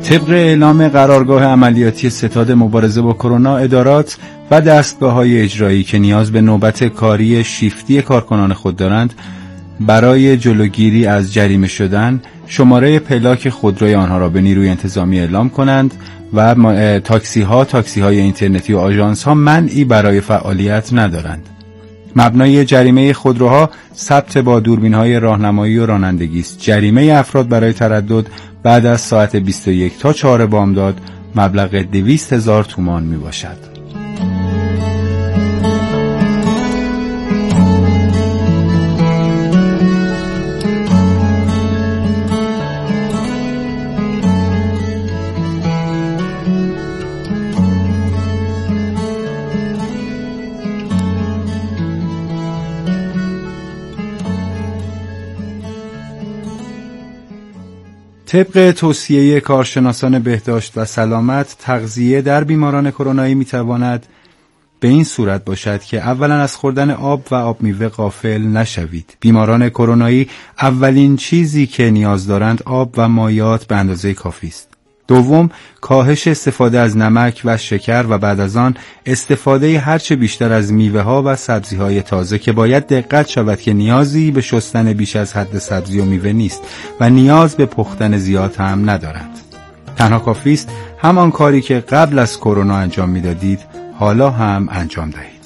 طبق اعلام قرارگاه عملیاتی ستاد مبارزه با کرونا، ادارات و دستگاه‌های اجرایی که نیاز به نوبت کاری شیفتی کارکنان خود دارند، برای جلوگیری از جریمه شدن شماره پلاک خودروی آنها را به نیروی انتظامی اعلام کنند و تاکسی‌های اینترنتی و آژانس‌ها منعی برای فعالیت ندارند. مبنای جریمه خودروها ثبت با دوربین‌های راهنمایی و رانندگی است. جریمه افراد برای تردد بعد از ساعت 21 تا 4 بامداد مبلغ 200,000 تومان میباشد. طبق توصیه کارشناسان بهداشت و سلامت، تغذیه در بیماران کرونایی میتواند به این صورت باشد که اولا از خوردن آب و آب میوه غافل نشوید. بیماران کرونایی اولین چیزی که نیاز دارند آب و مایعات به اندازه کافی است. دوم، کاهش استفاده از نمک و شکر و بعد از آن استفاده هرچه بیشتر از میوه ها و سبزی های تازه که باید دقت شود که نیازی به شستن بیش از حد سبزی و میوه نیست و نیاز به پختن زیاد هم ندارند. تنها کافی است همان کاری که قبل از کرونا انجام میدادید حالا هم انجام دهید.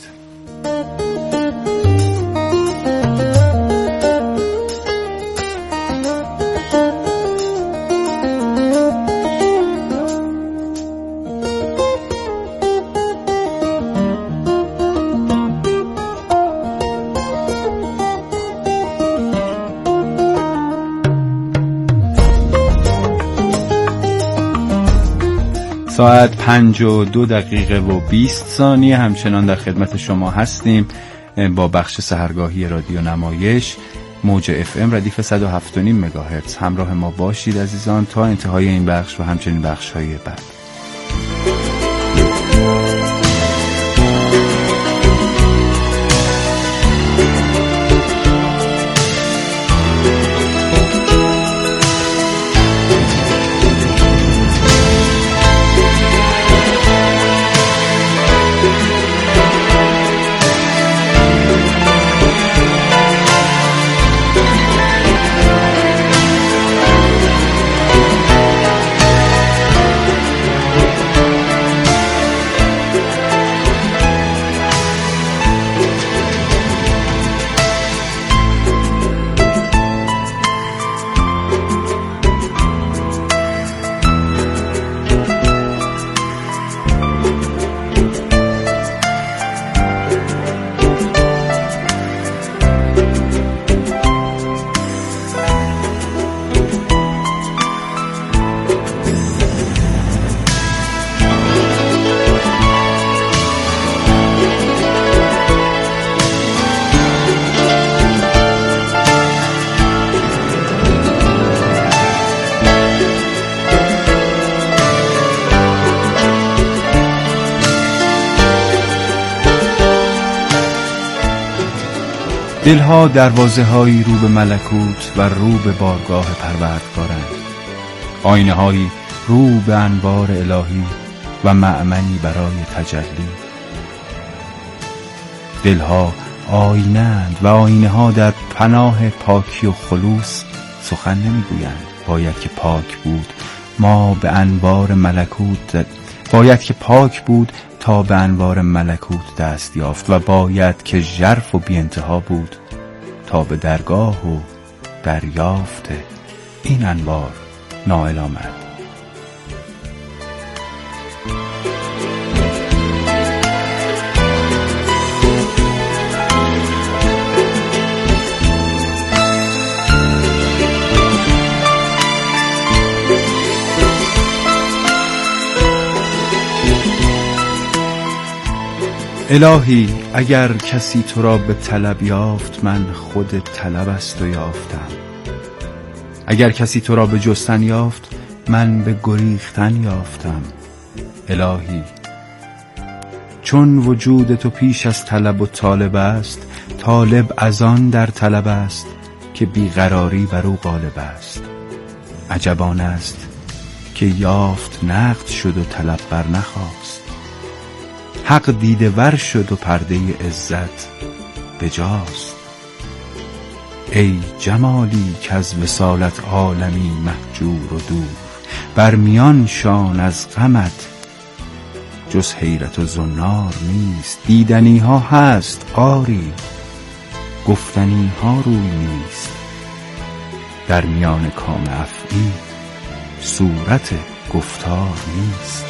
ساعت 5:02 همچنان در خدمت شما هستیم با بخش سحرگاهی رادیو نمایش موج FM ردیف 107.5 مگاهرتز. همراه ما باشید عزیزان تا انتهای این بخش و همچنین بخش‌های بعد. دلها دروازه‌هایی رو به ملکوت و رو به بارگاه پروردگارند. آینه‌هایی رو به انوار الهی و مأمنی برای تجلی. دلها آینه‌اند و آینه‌ها در پناه پاکی و خلوص سخن نمی‌گویند. باید که پاک بود تا به انوار ملکوت دست یافت و باید که ژرف و بی انتها بود تا به درگاه و دریافت این انوار نائل آمد. الهی اگر کسی تو را به طلب یافت من خود طلب است و یافتم. اگر کسی تو را به جستن یافت من به گریختن یافتم. الهی چون وجود تو پیش از طلب و طالب است، طالب از آن در طلب است که بیقراری بر او غالب است. عجبان است که یافت نقد شد و طلب بر نخواست. حق دیده ور شد و پرده عزت بجاست. ای جمالی که از وصالت عالمی مهجور و دور، بر میان شان از غمت جز حیرت و زنار نیست. دیدنی ها هست آری، گفتنی ها روی نیست. در میان کام افعی صورت گفتار نیست.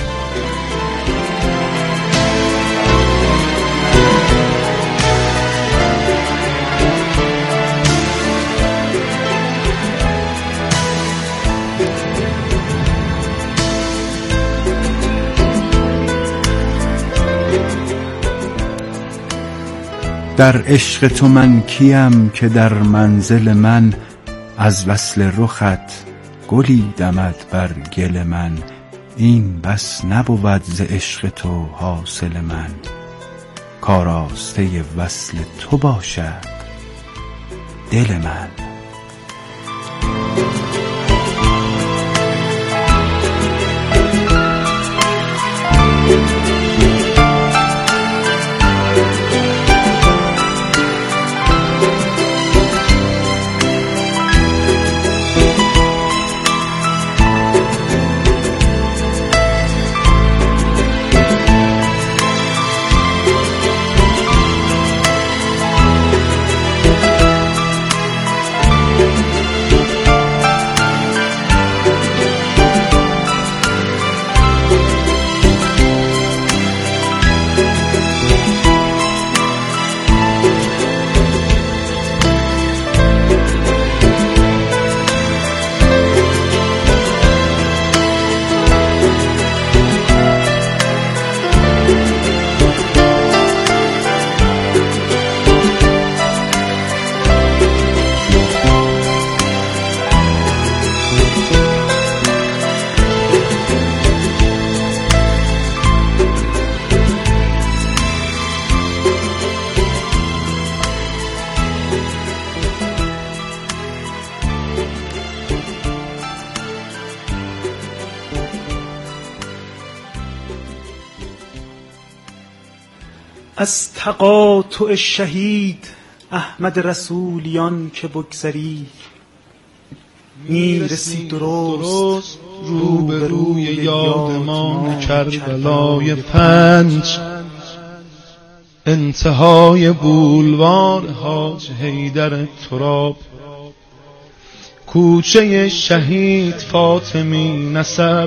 در عشق تو من کیم که در منزل من، از وصل رخت گلی دمد بر گل من. این بس نبود ز عشق تو حاصل من، کاراسته وصل تو باشد دل من. از تقاطع شهید احمد رسولیان که بگذری، میرسی درست روبروی یادمان کربلای 5، انتهای بولوار حاج حیدر تراب، کوچه شهید فاطمی نسب.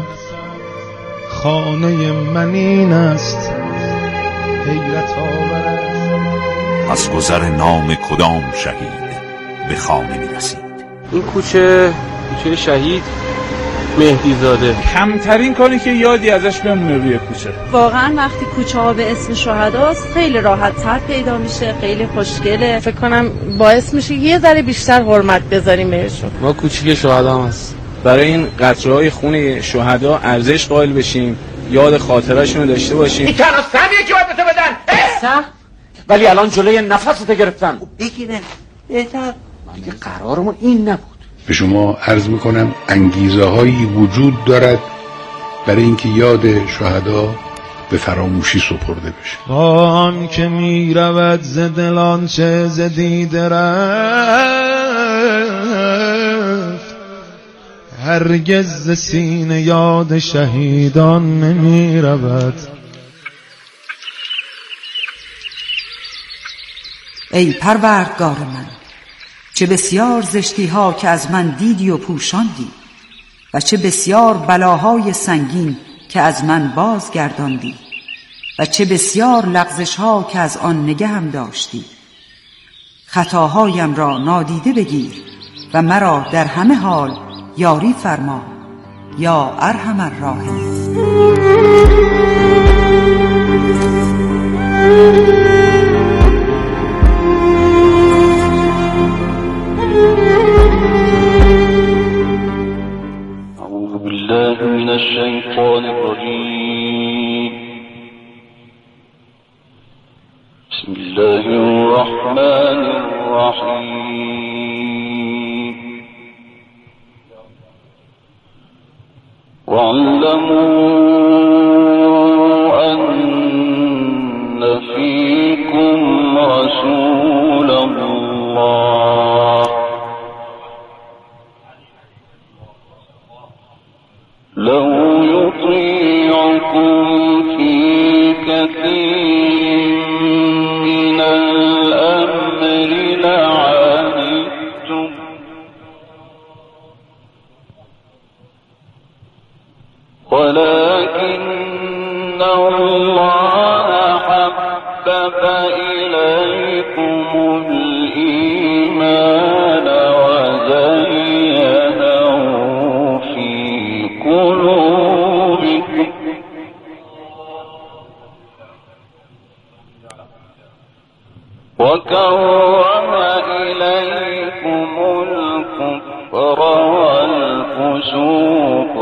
خانه من این است حیرت آور. از گذر نام کدام شهید به خانه می رسید؟ این کوچه شهید مهدی زاده. کمترین کاری که یادی ازش بمونه روی کوچه. واقعا وقتی کوچه ها به اسم شهداست خیلی راحت تر پیدا میشه، خیلی خوشگله. فکر کنم باعث میشه یه ذره بیشتر حرمت بذاریم بهشون. ما کوچه شهدا هست، برای این قطره‌های خون شهدا ارزش قائل بشیم، یاد خاطره‌شون رو داشته باشیم. این تنها سهمیه که باید به تو بدن سهم، ولی الان جلوی نفست گرفتن. بگیرن بهتر. دیگه قرارمون این نبود. به شما عرض میکنم انگیزه هایی وجود دارد برای اینکه یاد شهدا به فراموشی سپرده بشه. آن که می رود ز دلان چه ز دیده رفت، هرگز ز سینه یاد شهیدان نمی رود. ای پروردگار من، چه بسیار زشتی ها که از من دیدی و پوشاندی، و چه بسیار بلاهای سنگین که از من بازگرداندی، و چه بسیار لغزش ها که از آن نگهم داشتی. خطاهایم را نادیده بگیر و مرا در همه حال یاری فرما یا ارحم الراحمین. أعوذ بالله من الشيطان الرجيم. بسم الله الرحمن الرحيم. واعلموا أن فيكم رسول الله لو يطيعكم في كثير من الأمر لعنتم ولكن الله حبب إليكم الإيمان وزينه في قلوبكم وكرم إليكم الكفر والفسوق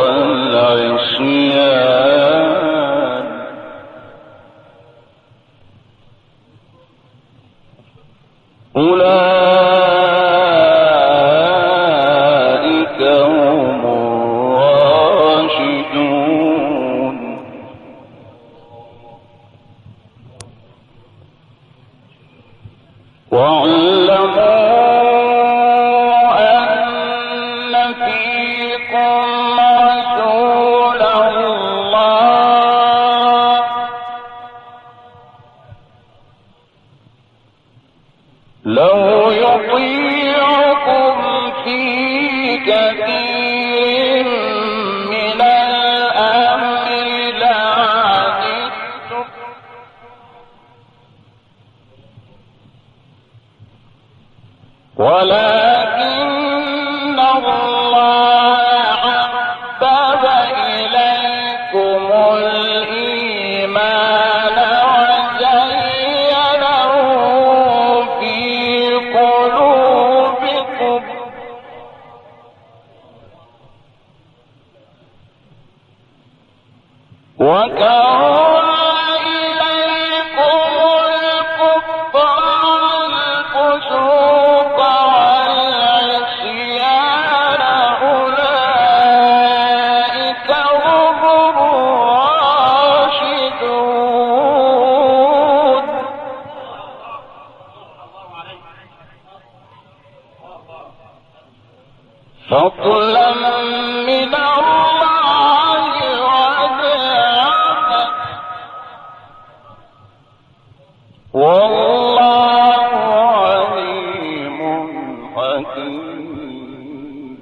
والعصيان أولئك هم الراشدون واعلموا أن فيكم رسول الله لو يطيعكم في كثير من الأمر لعنتم ولكن الله حبب إليكم الإيمان وزينه في قلوبكم وكره إليكم الكفر والفسوق والعصيان أولئك هم الراشدون فضلا من الله ونعمة والله عليم حكيم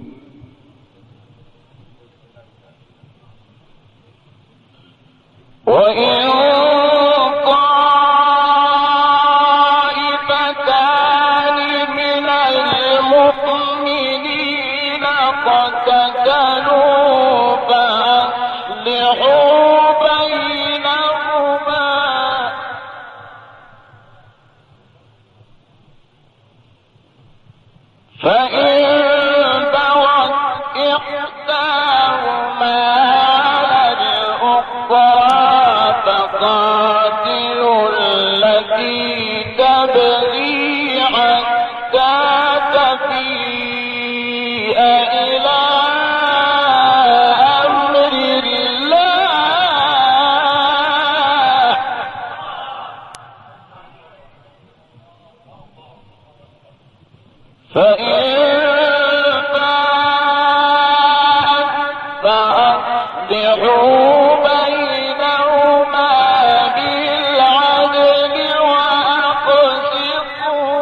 وإن طائفتان من المؤمنين اقتتلوا فأصلحوا بينهما فإن بغت إحداهما على الأخرى فقاتلوا التي تبغي حتى تفيء إلى أمر الله فإن فأصلحوا بينهما بالعدل وأقسطوا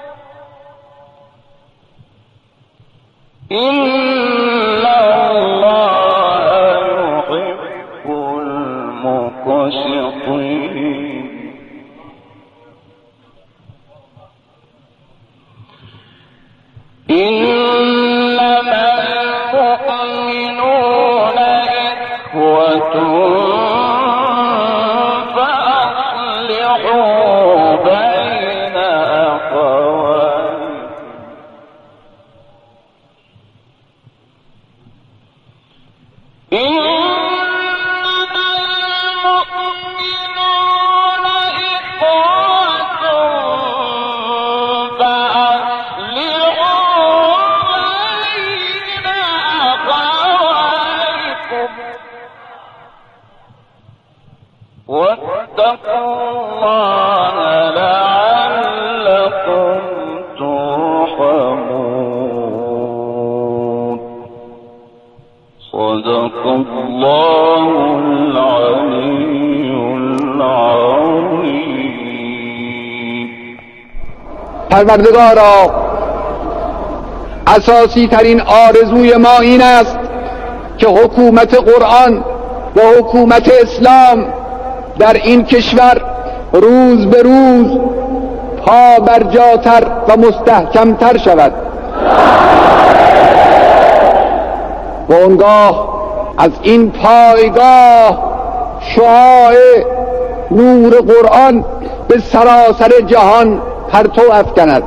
إن الله يحب المقسطين إنما المؤمنون إخوة واتقوا الله لعلكم ترحمون. صدق الله العلي العظيم. پروردگارا، اساسی ترین آرزوی ما این است که حکومت قرآن و حکومت اسلام در این کشور روز به روز پا برجاتر و مستحکمتر شود و آنگاه از این پایگاه شعاع نور قرآن به سراسر جهان پرتو افکند.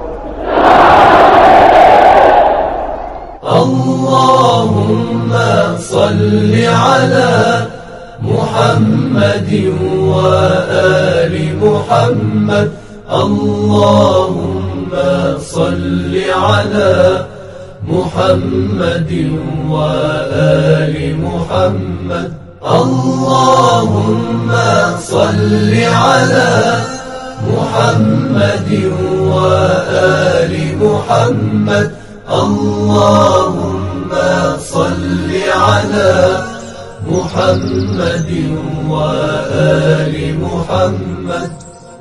اللهم صل على محمد وآل محمد. اللهم صل على محمد وآل محمد. اللهم صل على محمد وآل محمد. اللهم صل على محمد وآل محمد.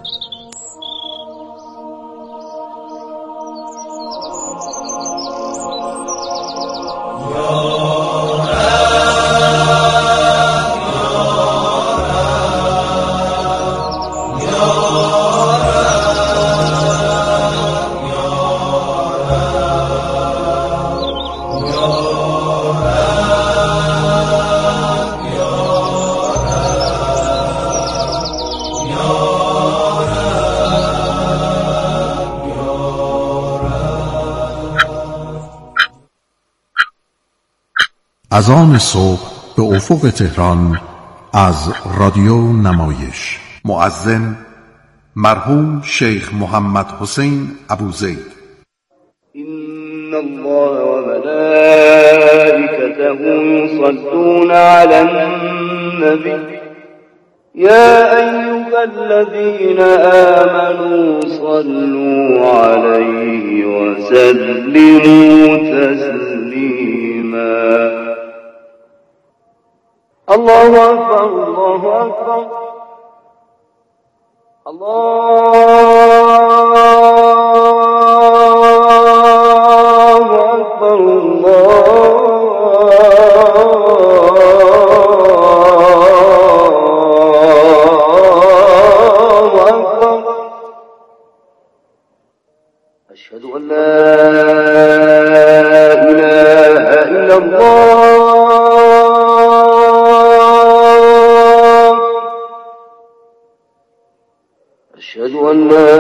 از آن صبح به افق تهران از رادیو نمایش. مؤذن مرحوم شیخ محمد حسین ابوزید. إن الله وملائكته يصلون على النبي يا أيها الذين آمنوا صلوا عليه وسلموا تسليما. الله أكبر الله أكبر الله أكبر الله أكبر. أشهد أن لا إله إلا الله. أشهد أن لا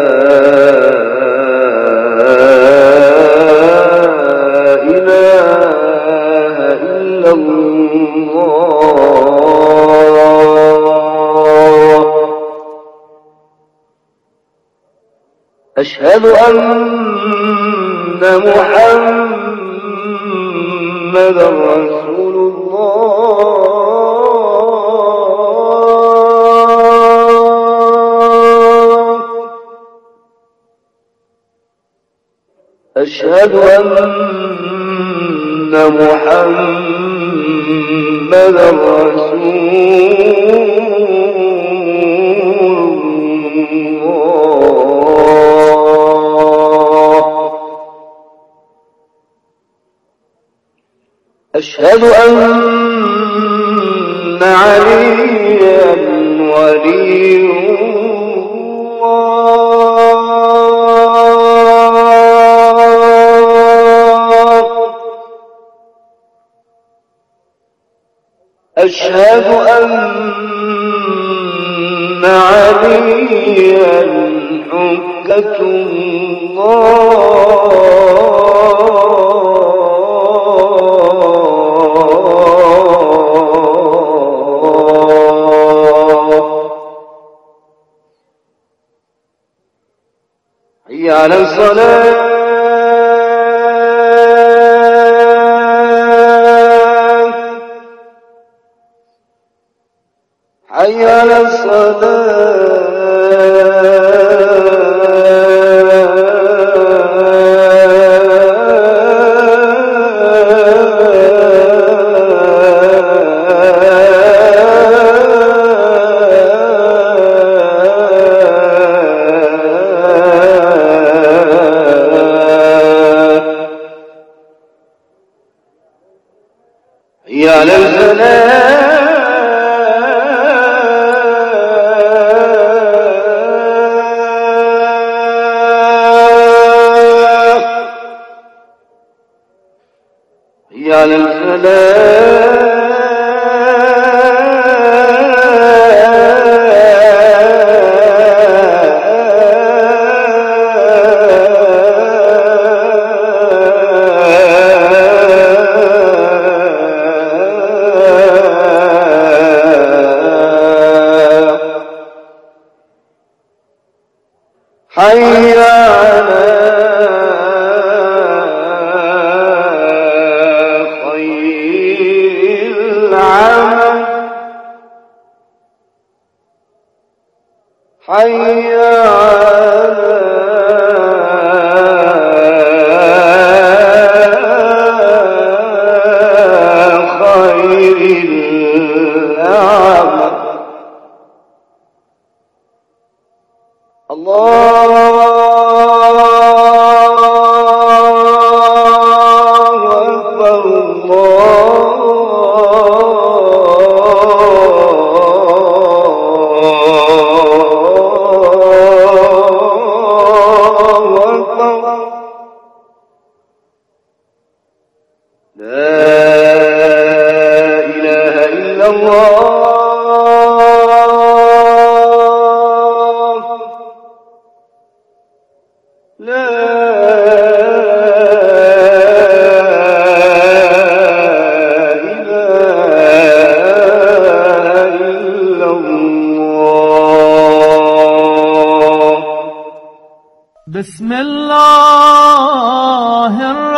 إله إلا الله. أشهد أن محمدا رسول الله. أشهد أن محمدا رسول الله. أشهد أن عليا ولي أشهد أن عليا حجة الله. حي على الصلاة. حي حي على يا للفلاح يا للفلاح حي على خير العمل حي على خير العمل بسم الله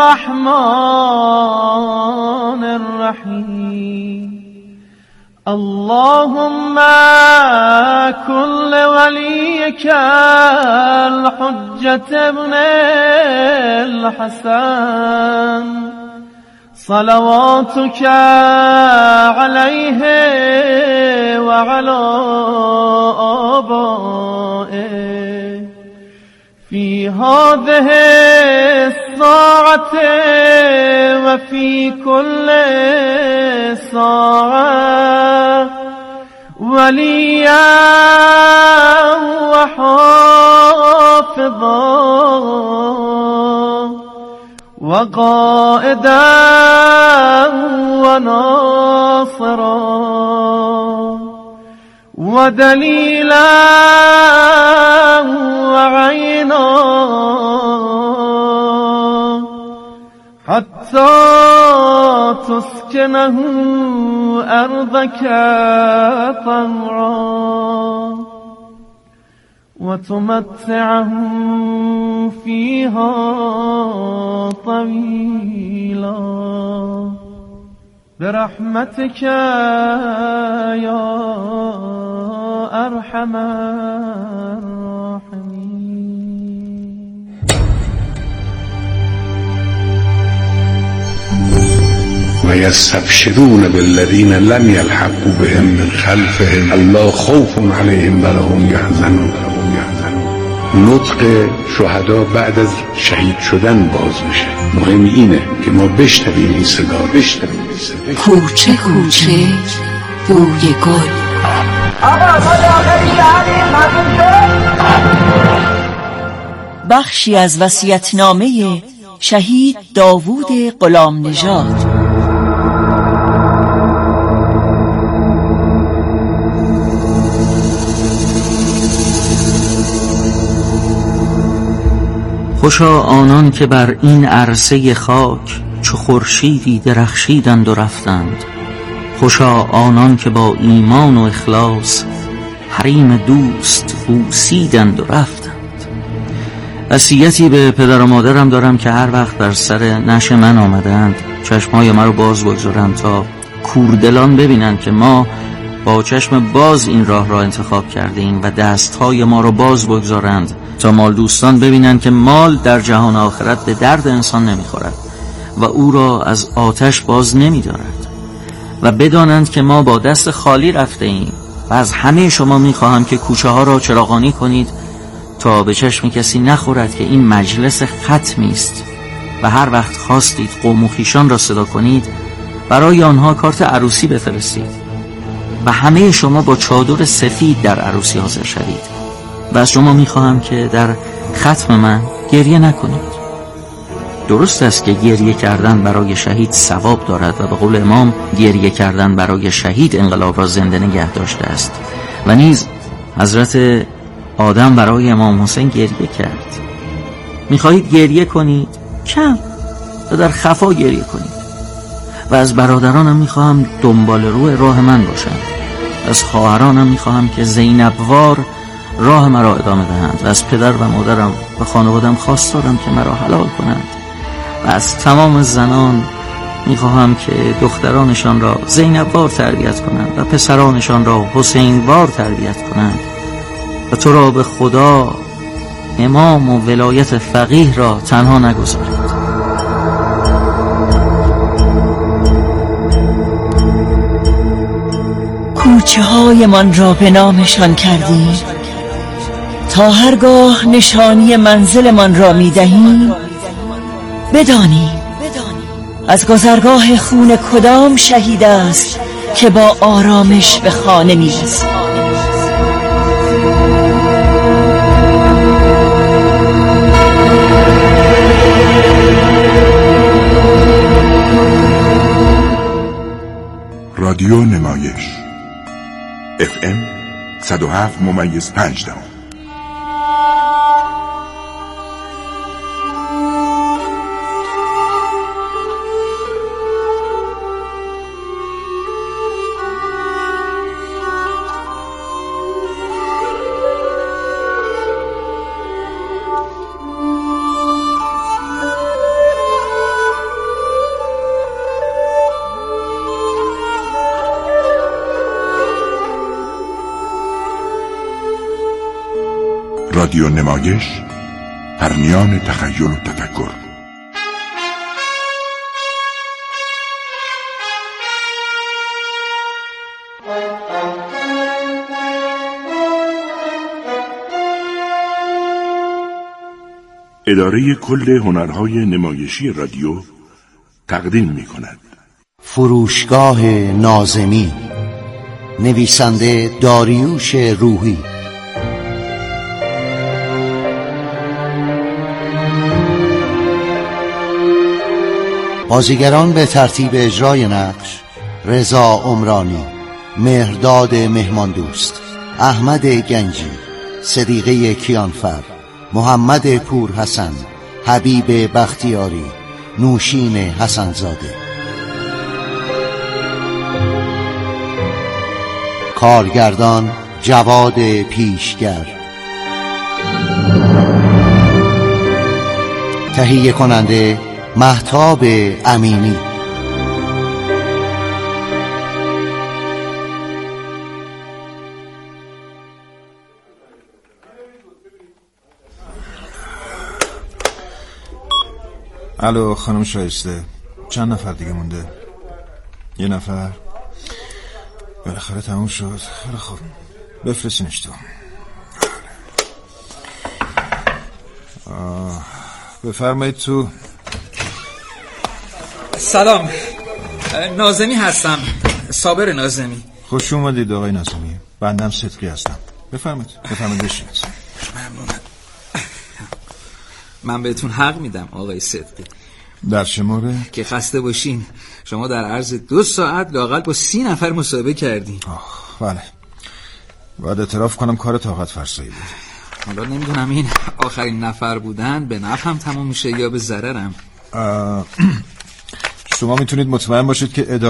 الرحمن الرحيم اللهم كن لوليك الحجة ابن الحسن صلواتك عليه وعلى آبائه في هذه الساعة وفي كل ساعة وليا وحافظا وقائدا وناصرا ودليلا وعينا حتى تسكنه أرضك طوعا وتمتعه فيها طويلا برحمتك يا أرحم الراحمين. ويستبشرون بالذين لم يلحقوا بهم من خلفهم ألا خوف عليهم ولا هم يحزنون. نطق شهدا بعد از شهید شدن باز میشه. مهم اینه که ما بشنویم این صدا. کوچه کوچه بوی گل. بخشی از وصیت‌نامه شهید داوود غلام نژاد. خوشا آنان که بر این عرصه خاک چو خورشیدی درخشیدند و رفتند. خوشا آنان که با ایمان و اخلاص حریم دوست بوسیدند و رفتند. وصیتی به پدر و مادرم دارم که هر وقت بر سر نشء من آمدند چشمای من رو باز بگذارند تا کوردلان ببینند که ما با چشم باز این راه را انتخاب کرده ایم و دستهای ما را باز بگذارند تا مال دوستان ببینند که مال در جهان آخرت به درد انسان نمیخورد و او را از آتش باز نمیدارد و بدانند که ما با دست خالی رفته ایم. و از همه شما میخواهم که کوچه ها را چراغانی کنید تا به چشم کسی نخورد که این مجلس ختمی است و هر وقت خواستید قوم و خویشان را صدا کنید برای آنها کارت عروسی بفرستید و همه شما با چادر سفید در عروسی حاضر شوید. و از شما میخواهم که در ختم من گریه نکنید. درست است که گریه کردن برای شهید ثواب دارد و به قول امام گریه کردن برای شهید انقلاب را زنده نگه داشته است و نیز حضرت آدم برای امام حسین گریه کرد. میخواهید گریه کنید کم و در خفا گریه کنید. و از برادرانم میخواهم دنبال روی راه من باشند. از خواهرانم میخواهم که زینبوار راه مرا ادامه دهند و از پدر و مادرم و خانوادم خواستارم که مرا حلال کنند. و از تمام زنان میخواهم که دخترانشان را زینبوار تربیت کنند و پسرانشان را حسینوار تربیت کنند و تو را به خدا امام و ولایت فقیه را تنها نگذارید. کوچه های من را به نامشان کردیم تا هرگاه نشانی منزل من را می دهیم بدانیم از گذرگاه خون کدام شهید است که با آرامش به خانه می رسیم. رادیو نمایش FM 107.5. رادیو نمایش در میان تخیل و تفکر. اداره کل هنرهای نمایشی رادیو تقدیم می کند. فروشگاه ناظمی، نویسنده داریوش روحی. بازیگران به ترتیب اجرای نقش: رضا عمرانی، مهرداد مهماندوست، احمد گنجی، صدیقه کیانفر، محمد پورحسن، حبیب بختیاری، نوشین حسنزاده. کارگردان جواد پیشگر. تهیه کننده مهتاب امینی. الو خانم شایسته، چند نفر دیگه مونده؟ یه نفر؟ بالاخره تموم شد. خیلی خوب، بفرستینش تو. بفرمایید تو. سلام، ناظمی هستم، صابر ناظمی. خوش اومدید آقای ناظمی. بندم صدقی هستم. بفرمایید بشینید. ممنونم. من بهتون حق میدم آقای صدقی. در چه مورد؟ که خسته باشین. شما در عرض 2 ساعت لااقل با 30 نفر مصاحبه کردین. بله، باید اعتراف کنم کار طاقت فرسایی بود. حالا نمیدونم این آخرین نفر بودن به نفعم تموم میشه یا به ضررم. شما میتونید مطمئن باشید که